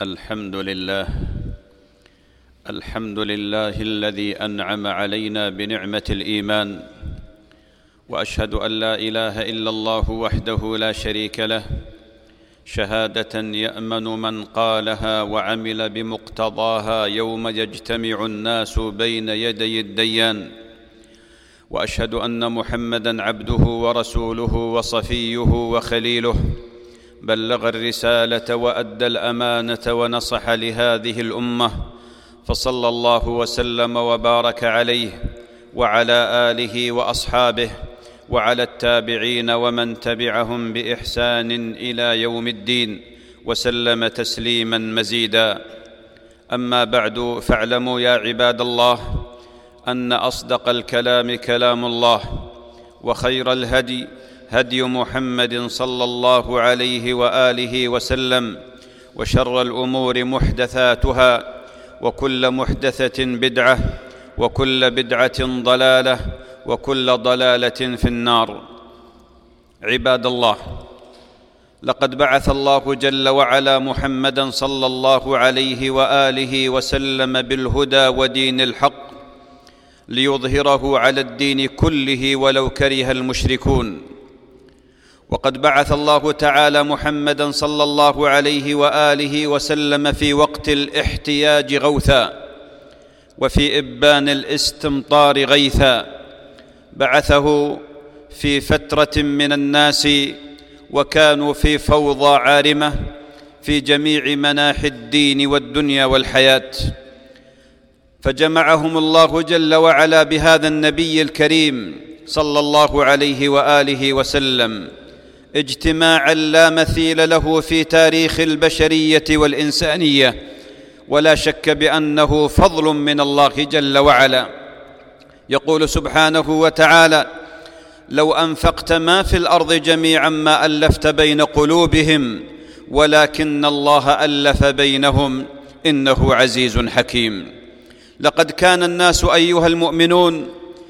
الحمد لله الذي أنعم علينا بنعمة الإيمان، وأشهد أن لا إله إلا الله وحده لا شريك له، شهادة يأمن من قالها وعمل بمقتضاها يوم يجتمع الناس بين يدي الديان. وأشهد أن محمدًا عبده ورسوله وصفيه وخليله، بلغ الرسالة وأدى الأمانة ونصح لهذه الأمة، فصلى الله وسلم وبارك عليه وعلى آله وأصحابه وعلى التابعين ومن تبعهم بإحسان إلى يوم الدين، وسلم تسليماً مزيداً. أما بعد، فاعلموا يا عباد الله أن أصدق الكلام كلام الله، وخير الهدي هدي محمد صلى الله عليه وآله وسلم، وشر الأمور محدثاتها، وكل محدثة بدعة، وكل بدعة ضلالة، وكل ضلالة في النار. عباد الله، لقد بعث الله جل وعلا محمدًا صلى الله عليه وآله وسلم بالهدى ودين الحق ليظهره على الدين كله ولو كره المشركون. وقد بعث الله تعالى محمدًا صلى الله عليه وآله وسلم في وقت الاحتياج غوثا، وفي إبان الاستمطار غيثا. بعثه في فترة من الناس وكانوا في فوضى عارمة في جميع مناحي الدين والدنيا والحياة، فجمعهم الله جل وعلا بهذا النبي الكريم صلى الله عليه وآله وسلم اجتماعاً لا مثيل له في تاريخ البشرية والإنسانية، ولا شك بأنه فضل من الله جل وعلا. يقول سبحانه وتعالى: لو أنفقت ما في الأرض جميعاً ما ألفت بين قلوبهم ولكن الله ألف بينهم إنه عزيز حكيم. لقد كان الناس أيها المؤمنون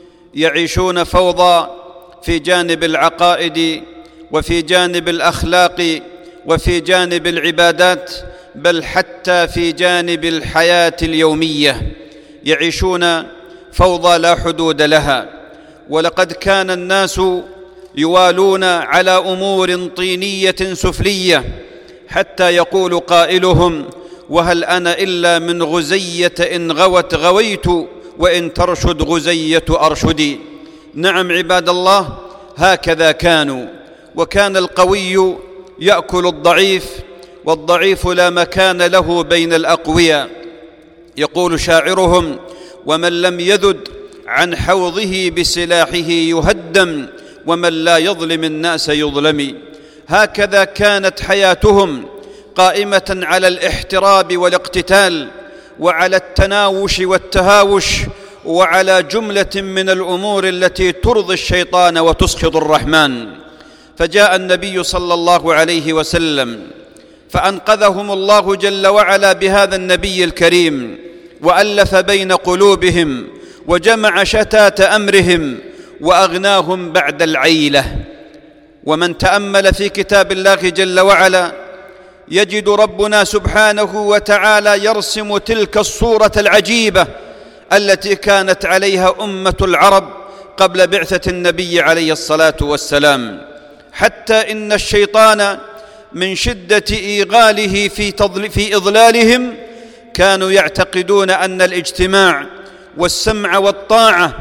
يعيشون فوضى في جانب العقائد، وفي جانب الأخلاق، وفي جانب العبادات، بل حتى في جانب الحياة اليومية يعيشون فوضى لا حدود لها. ولقد كان الناس يوالون على أمور طينية سفلية، حتى يقول قائلهم: وهل أنا إلا من غزية إن غوت غويت، وإن ترشد غزية أرشدي. نعم عباد الله، هكذا كانوا. وكان القوي يأكل الضعيف، والضعيف لا مكان له بين الأقوياء. يقول شاعرهم: ومن لم يذد عن حوضه بسلاحه يهدم، ومن لا يظلم الناس يظلم. هكذا كانت حياتهم قائمة على الاحتراب والاقتتال، وعلى التناوش والتهاوش، وعلى جملة من الأمور التي ترضي الشيطان وتسخط الرحمن. فجاء النبي صلى الله عليه وسلم فأنقذهم الله جل وعلا بهذا النبي الكريم، وألف بين قلوبهم، وجمع شتات أمرهم، وأغناهم بعد العيلة. ومن تأمل في كتاب الله جل وعلا يجد ربنا سبحانه وتعالى يرسم تلك الصورة العجيبة التي كانت عليها أمة العرب قبل بعثة النبي عليه الصلاة والسلام، حتى إن الشيطان من شدة إيغاله في إضلالهم كانوا يعتقدون أن الاجتماع والسمع والطاعة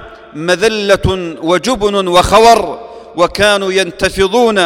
مذلة وجبن وخور، وكانوا ينتفضون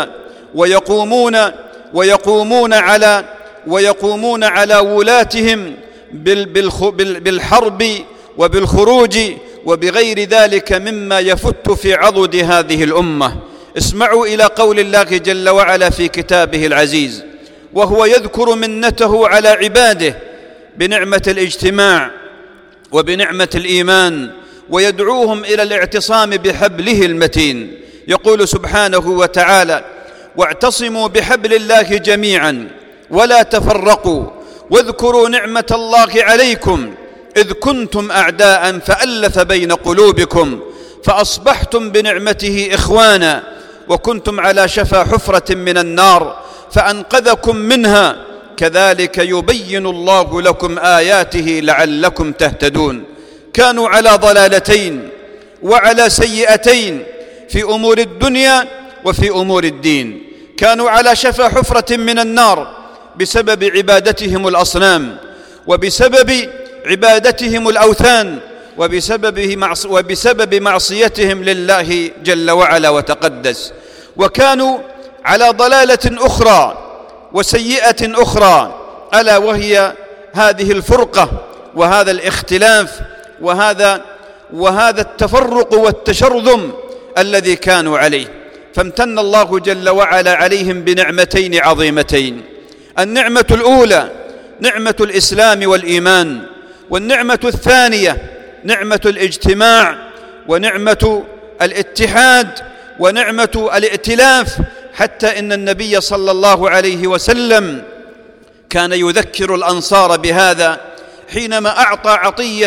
ويقومون على ولاتهم بالحرب وبالخروج وبغير ذلك مما يفت في عضد هذه الأمة. اسمعوا إلى قول الله جل وعلا في كتابه العزيز وهو يذكر منته على عباده بنعمة الاجتماع وبنعمة الإيمان، ويدعوهم إلى الاعتصام بحبله المتين. يقول سبحانه وتعالى: واعتصموا بحبل الله جميعا ولا تفرقوا واذكروا نعمة الله عليكم إذ كنتم أعداء فألف بين قلوبكم فأصبحتم بنعمته إخوانا وكنتم على شفا حفرة من النار فأنقذكم منها كذلك يبين الله لكم آياته لعلكم تهتدون. كانوا على ضلالتين وعلى سيئتين في أمور الدنيا وفي أمور الدين. كانوا على شفا حفرة من النار بسبب عبادتهم الأصنام، وبسبب عبادتهم الأوثان، وبسبب معصيتهم لله جل وعلا وتقدس. وكانوا على ضلالة أخرى وسيئة أخرى، ألا وهي هذه الفرقة وهذا الاختلاف وهذا التفرق والتشرذم الذي كانوا عليه. فامتن الله جل وعلا عليهم بنعمتين عظيمتين: النعمة الأولى نعمة الإسلام والإيمان، والنعمة الثانية نعمة الاجتماع ونعمة الاتحاد ونعمة الائتلاف، حتى إن النبي صلى الله عليه وسلم كان يذكر الأنصار بهذا حينما أعطى عطية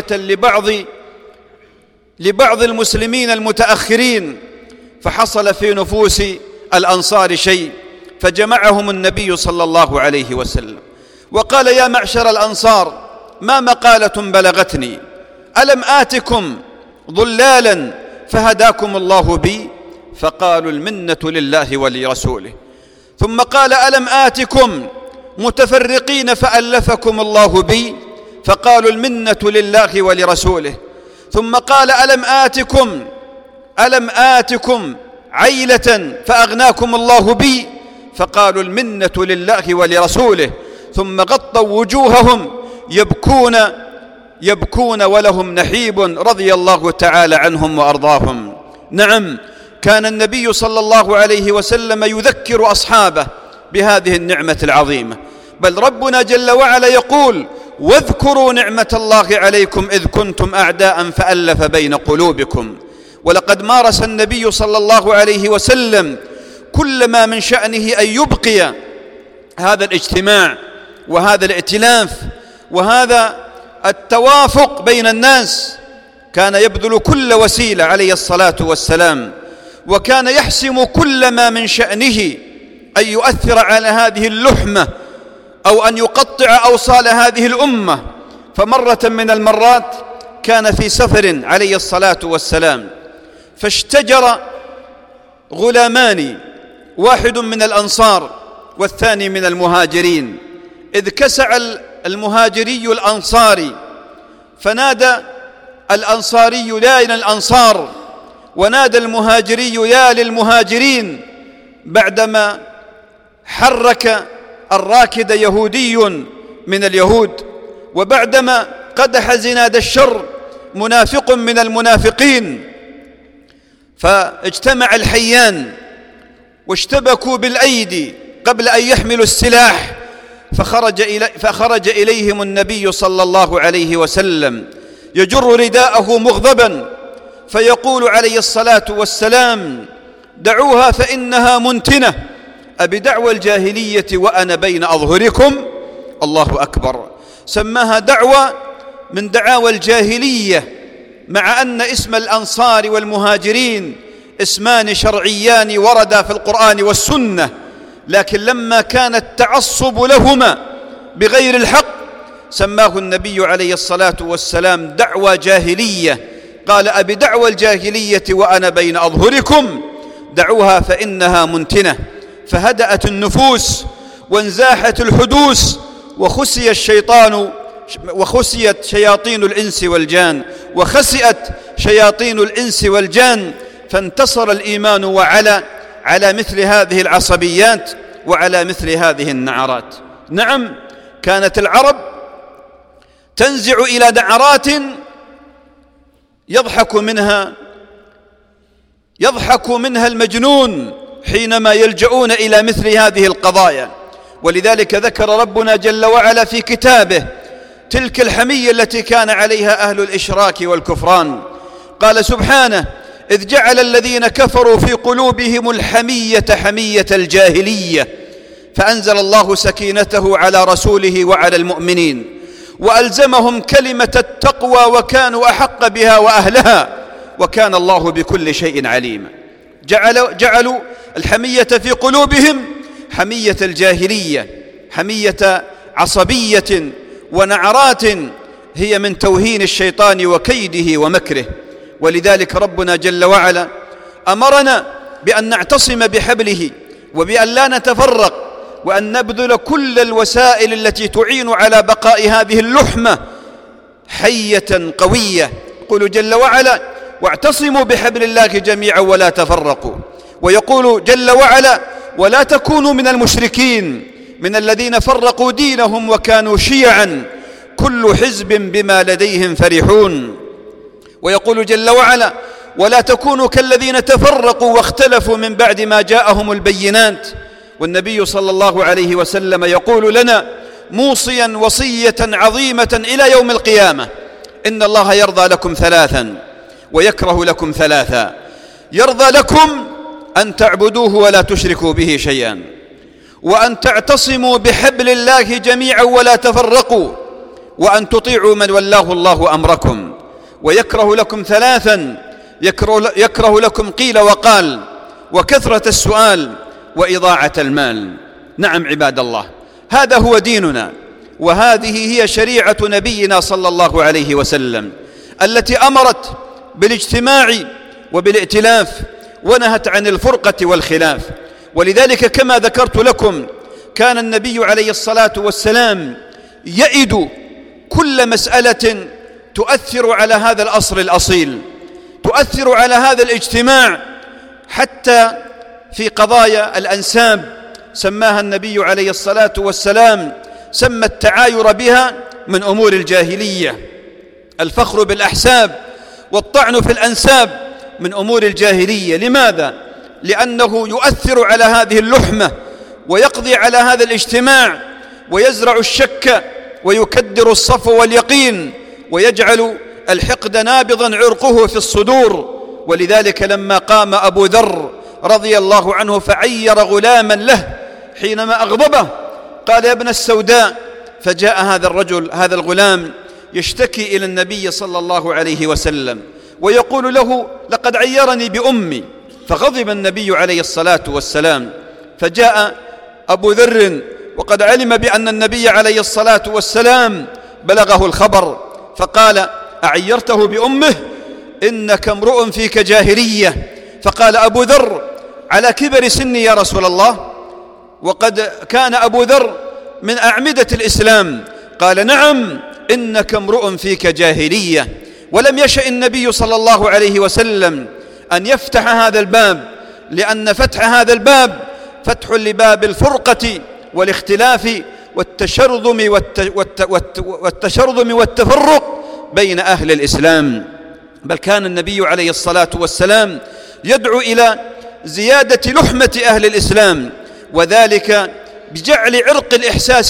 لبعض المسلمين المتأخرين، فحصل في نفوس الأنصار شيء، فجمعهم النبي صلى الله عليه وسلم وقال: يا معشر الأنصار، ما مقالة بلغتني، ألم آتكم ضلالا فهداكم الله بي؟ فقالوا: المنة لله ولرسوله. ثم قال: ألم آتكم متفرقين فألفكم الله بي؟ فقالوا: المنة لله ولرسوله. ثم قال: ألم آتكم عيلة فأغناكم الله بي؟ فقالوا: المنة لله ولرسوله. ثم غطوا وجوههم يبكون ولهم نحيب رضي الله تعالى عنهم وأرضاهم. نعم، كان النبي صلى الله عليه وسلم يذكر أصحابه بهذه النعمة العظيمة. بل ربنا جل وعلا يقول: واذكروا نعمة الله عليكم إذ كنتم أعداء فألف بين قلوبكم. ولقد مارس النبي صلى الله عليه وسلم كل ما من شأنه أن يبقي هذا الاجتماع وهذا الائتلاف وهذا التوافق بين الناس. كان يبذل كل وسيلة عليه الصلاة والسلام، وكان يحسم كل ما من شأنه أن يؤثر على هذه اللحمة أو أن يقطع أوصال هذه الأمة. فمرة من المرات كان في سفر عليه الصلاة والسلام، فاشتجر غلامان، واحد من الأنصار والثاني من المهاجرين، إذ كسع المهاجري الأنصاري، فنادى الأنصاري: يا للأنصار، ونادى المهاجري: يا للمهاجرين، بعدما حرك الراكد يهودي من اليهود، وبعدما قدح زناد الشر منافق من المنافقين، فاجتمع الحيان واشتبكوا بالأيدي قبل أن يحملوا السلاح، فخرج إليهم النبي صلى الله عليه وسلم يجر رداءه مغضبا، فيقول عليه الصلاة والسلام: دعوها فإنها منتنة، أبدعوى الجاهلية وأنا بين أظهركم. الله أكبر. سماها دعوة من دعاوى الجاهلية، مع أن اسم الأنصار والمهاجرين اسمان شرعيان وردا في القرآن والسنة، لكن لما كان التعصب لهما بغير الحق سماه النبي عليه الصلاة والسلام دعوى جاهلية. قال: أبدعوى الجاهلية وأنا بين أظهركم، دعوها فإنها منتنة. فهدأت النفوس وانزاحت الحدوث وخسئت شياطين الإنس والجان، فانتصر الإيمان وعلى مثل هذه العصبيات وعلى مثل هذه النعرات. نعم، كانت العرب تنزع إلى دعرات يضحك منها المجنون حينما يلجؤون إلى مثل هذه القضايا. ولذلك ذكر ربنا جل وعلا في كتابه تلك الحمية التي كان عليها أهل الإشراك والكفران. قال سبحانه: إذ جعل الذين كفروا في قلوبهم الحمية حمية الجاهلية، فأنزل الله سكينته على رسوله وعلى المؤمنين وألزمهم كلمة التقوى وكانوا أحق بها وأهلها وكان الله بكل شيء عليما. جعلوا الحمية في قلوبهم حمية الجاهلية، حمية عصبية ونعرات هي من توهين الشيطان وكيده ومكره. ولذلك ربنا جل وعلا أمرنا بأن نعتصم بحبله وبأن لا نتفرق، وأن نبذل كل الوسائل التي تعين على بقاء هذه اللحمة حية قوية. يقول جل وعلا: واعتصموا بحبل الله جميعا ولا تفرقوا. ويقول جل وعلا: ولا تكونوا من المشركين من الذين فرقوا دينهم وكانوا شيعا كل حزب بما لديهم فرحون. ويقول جل وعلا: ولا تكونوا كالذين تفرقوا واختلفوا من بعد ما جاءهم البينات. والنبي صلى الله عليه وسلم يقول لنا موصيا وصية عظيمة إلى يوم القيامة: إن الله يرضى لكم ثلاثا ويكره لكم ثلاثا: يرضى لكم أن تعبدوه ولا تشركوا به شيئا، وأن تعتصموا بحبل الله جميعا ولا تفرقوا، وأن تطيعوا من ولاه الله أمركم. ويكره لكم ثلاثا: يكره لكم قيل وقال، وكثرة السؤال، وإضاعة المال. نعم عباد الله، هذا هو ديننا، وهذه هي شريعة نبينا صلى الله عليه وسلم التي أمرت بالاجتماع وبالائتلاف ونهت عن الفرقة والخلاف. ولذلك كما ذكرت لكم كان النبي عليه الصلاة والسلام يئد كل مسألة تؤثر على هذا الأصل الأصيل، تؤثر على هذا الاجتماع. حتى في قضايا الأنساب سماها النبي عليه الصلاة والسلام، سمى التعاير بها من أمور الجاهلية. الفخر بالأحساب والطعن في الأنساب من أمور الجاهلية. لماذا؟ لأنه يؤثر على هذه اللحمة ويقضي على هذا الاجتماع ويزرع الشك ويكدر الصفو واليقين ويجعل الحقد نابضا عرقه في الصدور. ولذلك لما قام أبو ذر رضي الله عنه فعير غلاما له حينما أغضبه قال: يا ابن السوداء. فجاء هذا الغلام يشتكي إلى النبي صلى الله عليه وسلم ويقول له: لقد عيرني بأمي. فغضب النبي عليه الصلاة والسلام، فجاء أبو ذر وقد علم بأن النبي عليه الصلاة والسلام بلغه الخبر، فقال: أعيرته بأمه؟ إنك امرؤ فيك جاهلية. فقال أبو ذر: على كبر سني يا رسول الله، وقد كان أبو ذر من أعمدة الإسلام. قال: نعم، إنك امرؤ فيك جاهلية. ولم يشأ النبي صلى الله عليه وسلم أن يفتح هذا الباب، لأن فتح هذا الباب فتح لباب الفرقة والاختلاف والتشرذم والتفرق بين أهل الإسلام. بل كان النبي عليه الصلاة والسلام يدعو إلى زيادة لحمة أهل الإسلام، وذلك بجعل عرق الإحساس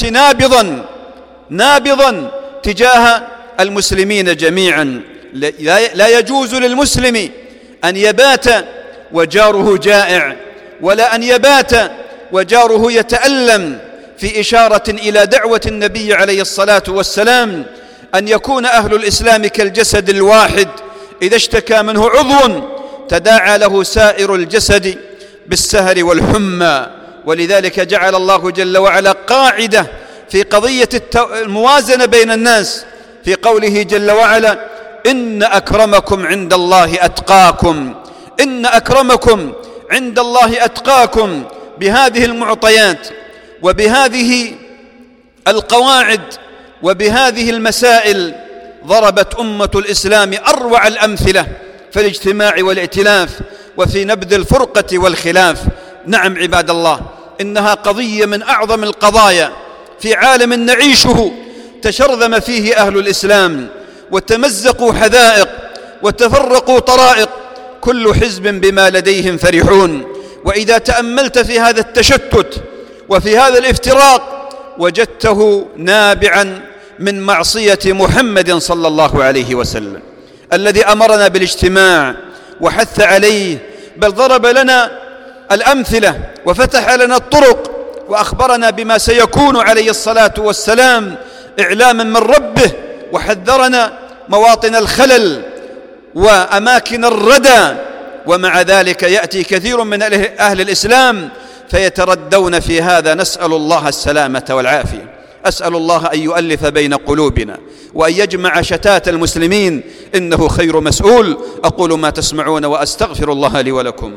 نابضا تجاه المسلمين جميعا. لا يجوز للمسلم أن يبات وجاره جائع، ولا أن يبات وجاره يتألم، في إشارة إلى دعوة النبي عليه الصلاة والسلام أن يكون أهل الإسلام كالجسد الواحد إذا اشتكى منه عضو تداعى له سائر الجسد بالسهر والحمى. ولذلك جعل الله جل وعلا قاعدة في قضية الموازنة بين الناس في قوله جل وعلا: إن أكرمكم عند الله أتقاكم. إن أكرمكم عند الله أتقاكم. بهذه المعطيات وبهذه القواعد وبهذه المسائل ضربت أمة الإسلام أروع الأمثلة في الاجتماع والائتلاف وفي نبذ الفرقة والخلاف. نعم عباد الله، إنها قضية من أعظم القضايا في عالم نعيشه تشرذم فيه أهل الإسلام وتمزقوا حذائق وتفرقوا طرائق، كل حزب بما لديهم فرحون. وإذا تأملت في هذا التشتت وفي هذا الافتراق وجدته نابعا من معصية محمد صلى الله عليه وسلم الذي أمرنا بالاجتماع وحث عليه، بل ضرب لنا الأمثلة وفتح لنا الطرق وأخبرنا بما سيكون عليه الصلاة والسلام إعلاما من ربه، وحذرنا مواطن الخلل وأماكن الردى. ومع ذلك يأتي كثير من أهل الإسلام فيتردون في هذا، نسأل الله السلامة والعافية. أسأل الله أن يؤلف بين قلوبنا وأن يجمع شتات المسلمين، إنه خير مسؤول. أقول ما تسمعون وأستغفر الله لي ولكم.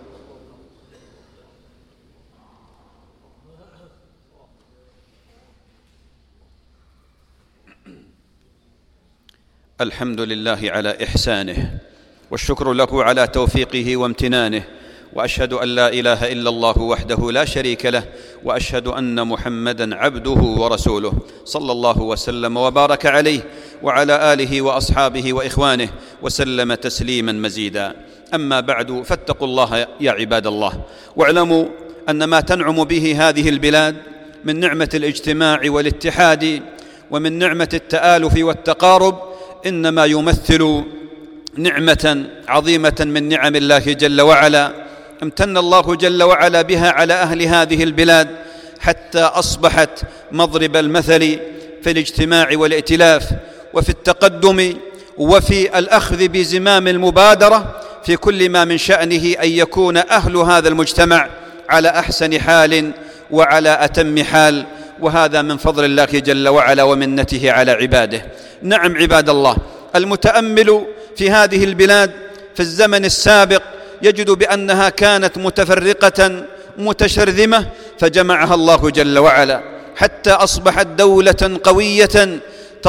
الحمد لله على إحسانه، والشكر له على توفيقه وامتنانه، وأشهد أن لا إله إلا الله وحده لا شريك له، وأشهد أن محمدًا عبده ورسوله، صلى الله وسلم وبارك عليه وعلى آله وأصحابه وإخوانه وسلم تسليمًا مزيدًا. أما بعد، فاتقوا الله يا عباد الله، واعلموا أن ما تنعم به هذه البلاد من نعمة الاجتماع والاتحاد ومن نعمة التآلف والتقارب إنما يمثل نعمة عظيمة من نعم الله جل وعلا، امتن الله جل وعلا بها على أهل هذه البلاد حتى أصبحت مضرب المثل في الاجتماع والائتلاف وفي التقدم وفي الأخذ بزمام المبادرة في كل ما من شأنه أن يكون أهل هذا المجتمع على أحسن حال وعلى أتم حال، وهذا من فضل الله جل وعلا ومنته على عباده. نعم عباد الله، المتأمل في هذه البلاد في الزمن السابق يجد بأنها كانت متفرقة متشرذمة، فجمعها الله جل وعلا حتى أصبحت دولة قوية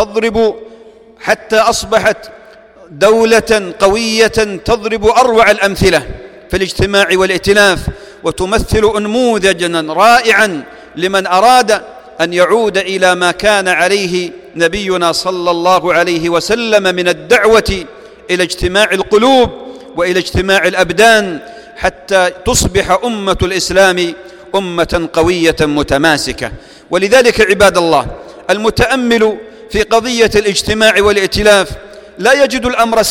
تضرب أروع الأمثلة في الاجتماع والائتلاف، وتمثل نموذجا رائعا لمن أراد أن يعود إلى ما كان عليه نبينا صلى الله عليه وسلم من الدعوة إلى اجتماع القلوب وإلى اجتماع الأبدان، حتى تصبح أمة الإسلام أمة قوية متماسكة. ولذلك عباد الله، المتأمل في قضية الاجتماع والائتلاف لا يجد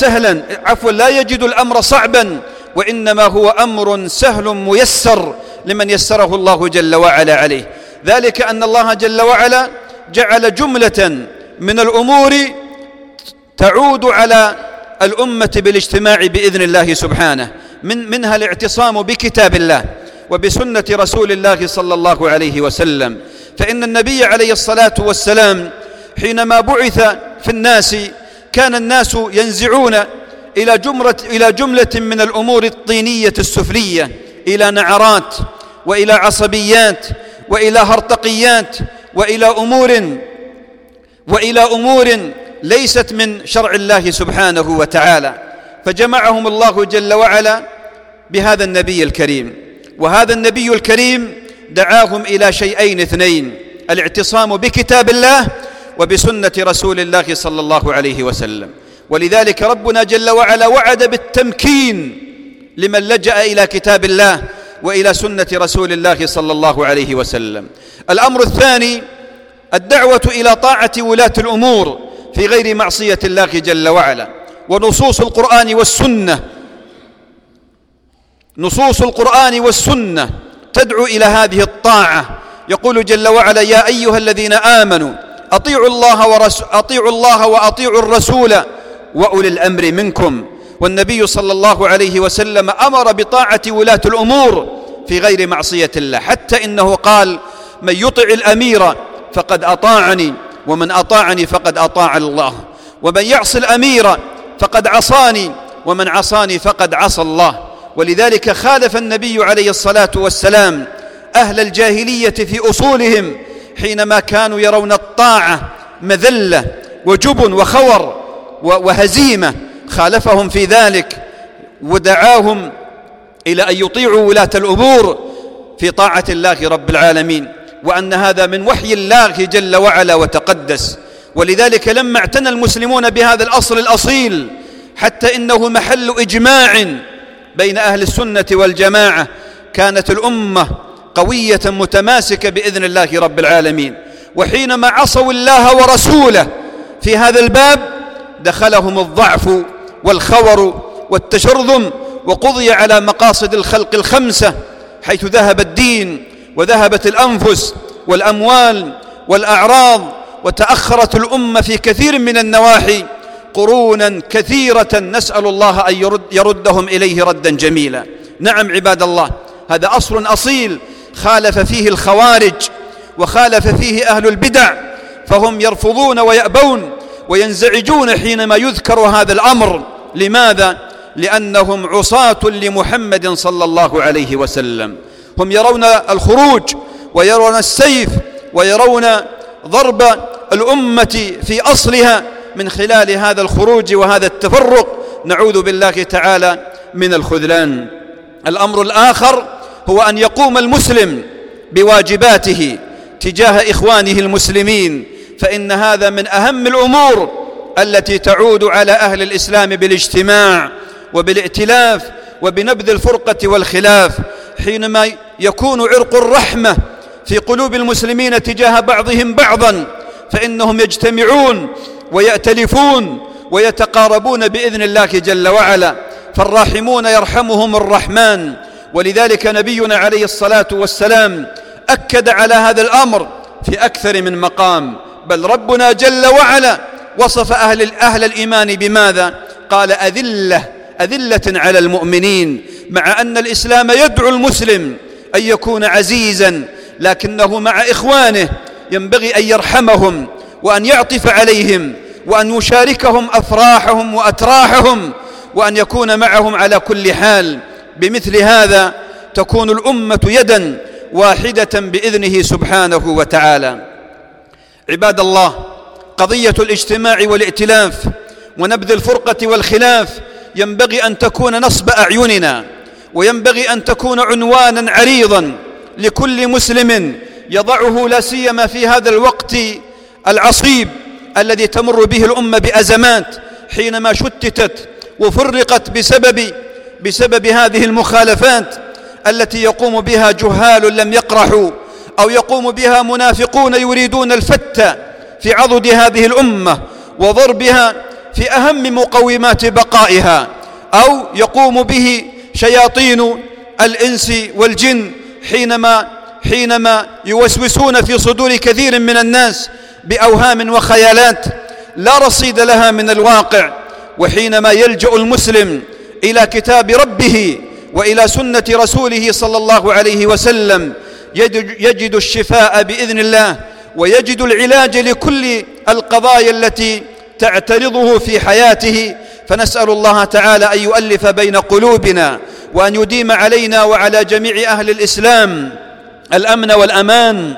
الأمر صعبا، وإنما هو أمر سهل ميسر لمن يسره الله جل وعلا عليه. ذلك أن الله جل وعلا جعل جملة من الأمور تعود على الأمة بالاجتماع بإذن الله سبحانه، منها الاعتصام بكتاب الله وبسنة رسول الله صلى الله عليه وسلم. فإن النبي عليه الصلاة والسلام حينما بعث في الناس كان الناس ينزعون إلى جملة من الأمور الطينية السفلية، إلى نعرات وإلى عصبيات وإلى هرطقيات وإلى أمور ليست من شرع الله سبحانه وتعالى، فجمعهم الله جل وعلا بهذا النبي الكريم. وهذا النبي الكريم دعاهم إلى شيئين اثنين: الاعتصام بكتاب الله وبسنة رسول الله صلى الله عليه وسلم. ولذلك ربنا جل وعلا وعد بالتمكين لمن لجأ إلى كتاب الله وإلى سنة رسول الله صلى الله عليه وسلم. الأمر الثاني: الدعوة إلى طاعة ولاة الأمور في غير معصية الله جل وعلا. ونصوص القرآن والسنة تدعو إلى هذه الطاعة. يقول جل وعلا: يا أيها الذين آمنوا أطيعوا الله وأطيعوا الرسول وأولي الأمر منكم. والنبي صلى الله عليه وسلم أمر بطاعة ولاة الأمور في غير معصية الله، حتى إنه قال: من يطع الأمير فقد أطاعني، ومن أطاعني فقد أطاع الله، ومن يعص الأمير فقد عصاني، ومن عصاني فقد عصى الله. ولذلك خالف النبي عليه الصلاة والسلام أهل الجاهلية في أصولهم حينما كانوا يرون الطاعة مذلة وجبن وخور وهزيمة، خالفهم في ذلك ودعاهم إلى أن يطيعوا ولاة الأمور في طاعة الله رب العالمين، وأن هذا من وحي الله جل وعلا وتقدس. ولذلك لما اعتنى المسلمون بهذا الأصل الأصيل حتى إنه محل إجماع بين أهل السنة والجماعة، كانت الأمة قوية متماسكة بإذن الله رب العالمين. وحينما عصوا الله ورسوله في هذا الباب دخلهم الضعف والخور والتشرذم، وقضي على مقاصد الخلق الخمسة، حيث ذهب الدين وذهبت الأنفس والأموال والأعراض، وتأخرت الأمة في كثير من النواحي قرونا كثيرة، نسأل الله أن يردهم إليه ردا جميلا. نعم عباد الله، هذا أصل أصيل خالف فيه الخوارج وخالف فيه أهل البدع، فهم يرفضون ويأبون وينزعجون حينما يذكر هذا الأمر. لماذا؟ لأنهم عصاة لمحمد صلى الله عليه وسلم. هم يرون الخروج ويرون السيف ويرون ضرب الأمة في أصلها من خلال هذا الخروج وهذا التفرق، نعوذ بالله تعالى من الخذلان. الأمر الآخر هو أن يقوم المسلم بواجباته تجاه إخوانه المسلمين، فإن هذا من أهم الأمور التي تعود على أهل الإسلام بالاجتماع وبالائتلاف وبنبذ الفرقة والخلاف. حينما يكون عرق الرحمة في قلوب المسلمين تجاه بعضهم بعضا، فإنهم يجتمعون ويأتلفون ويتقاربون بإذن الله جل وعلا، فالراحمون يرحمهم الرحمن. ولذلك نبينا عليه الصلاة والسلام أكد على هذا الأمر في أكثر من مقام، بل ربنا جل وعلا وصف أهل الإيمان بماذا؟ قال أذلة على المؤمنين، مع أن الإسلام يدعو المسلم أن يكون عزيزا، لكنه مع إخوانه ينبغي أن يرحمهم وأن يعطف عليهم وأن يشاركهم أفراحهم وأتراحهم وأن يكون معهم على كل حال. بمثل هذا تكون الأمة يدا واحدة بإذنه سبحانه وتعالى. عباد الله، قضية الاجتماع والائتلاف ونبذ الفرقة والخلاف ينبغي أن تكون نصب أعيننا، وينبغي أن تكون عنوانا عريضا لكل مسلم يضعه، لا سيما في هذا الوقت العصيب الذي تمر به الأمة بأزمات، حينما شتتت وفرقت بسبب هذه المخالفات التي يقوم بها جهال لم يقرحوا، أو يقوم بها منافقون يريدون الفتة في عضد هذه الأمة وضربها في أهم مقومات بقائها، أو يقوم به شياطين الإنس والجن حينما يوسوسون في صدور كثير من الناس بأوهام وخيالات لا رصيد لها من الواقع. وحينما يلجأ المسلم إلى كتاب ربه وإلى سنة رسوله صلى الله عليه وسلم يجد الشفاء بإذن الله، ويجد العلاج لكل القضايا التي تعترضه في حياته. فنسأل الله تعالى أن يؤلف بين قلوبنا، وأن يديم علينا وعلى جميع أهل الإسلام الأمن والأمان،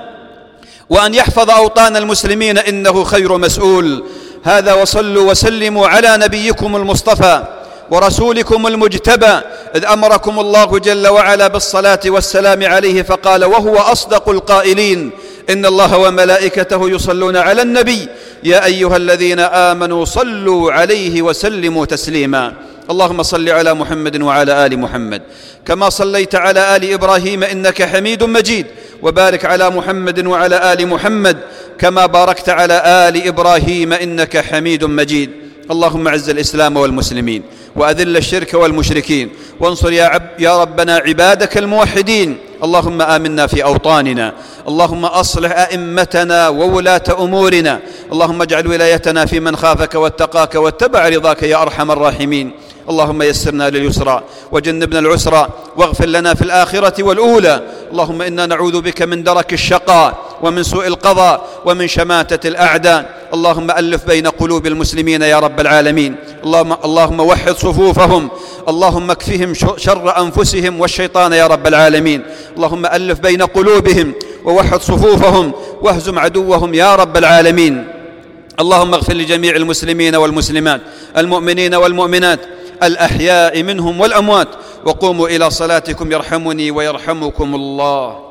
وأن يحفظ أوطان المسلمين، إنه خير مسؤول. هذا، وصلوا وسلموا على نبيكم المصطفى ورسولكم المجتبى، إذ أمركم الله جل وعلا بالصلاة والسلام عليه فقال وهو أصدق القائلين: إن الله وملائكته يصلون على النبي يا أيها الذين آمنوا صلوا عليه وسلموا تسليما. اللهم صل على محمد وعلى آل محمد كما صليت على آل إبراهيم إنك حميد مجيد، وبارك على محمد وعلى آل محمد كما باركت على آل إبراهيم إنك حميد مجيد. اللهم أعز الإسلام والمسلمين، وأذل الشرك والمشركين، وانصر يا ربنا عبادك الموحدين. اللهم آمنا في أوطاننا، اللهم أصلح أئمتنا وولاة أمورنا، اللهم اجعل ولايتنا في من خافك واتقاك واتبع رضاك يا أرحم الراحمين. اللهم يسرنا لليسرى وجنبنا العسرى، واغفر لنا في الآخرة والأولى. اللهم إنا نعوذ بك من درك الشقاء ومن سوء القضاء ومن شماتة الأعداء. اللهم ألف بين قلوب المسلمين يا رب العالمين. اللهم وحد صفوفهم، اللهم اكفهم شر أنفسهم والشيطان يا رب العالمين. اللهم ألف بين قلوبهم ووحد صفوفهم واهزم عدوهم يا رب العالمين. اللهم اغفر لجميع المسلمين والمسلمات، المؤمنين والمؤمنات، الأحياء منهم والأموات، وقوموا إلى صلاتكم يرحمني ويرحمكم الله.